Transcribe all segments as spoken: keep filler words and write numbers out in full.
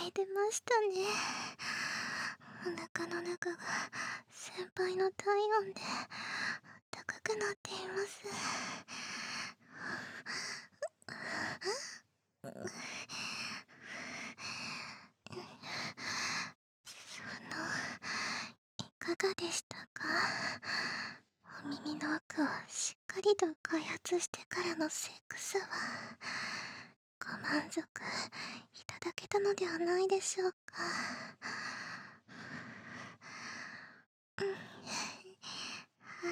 い出ましたね。お腹の中が先輩の体温で高くなっています。その、いかがでしたか？お耳の奥をしっかりと開発してからのセックスは、ご満足いただけたのではないでしょうか。うん、はい。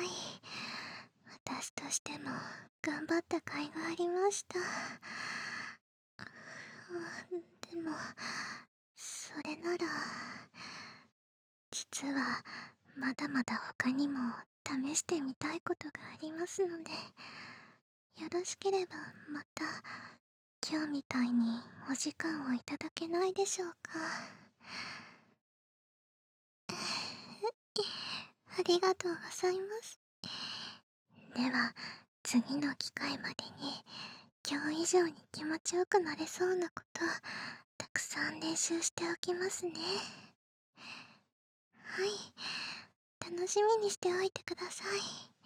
私としても頑張った甲斐がありました。うんでも、それなら、実はまだまだ他にも試してみたいことがありますので、よろしければまた今日みたいにお時間をいただけないでしょうか。ありがとうございます。では次の機会までに今日以上に気持ちよくなれそうなことたくさん練習しておきますね。はい、楽しみにしておいてください。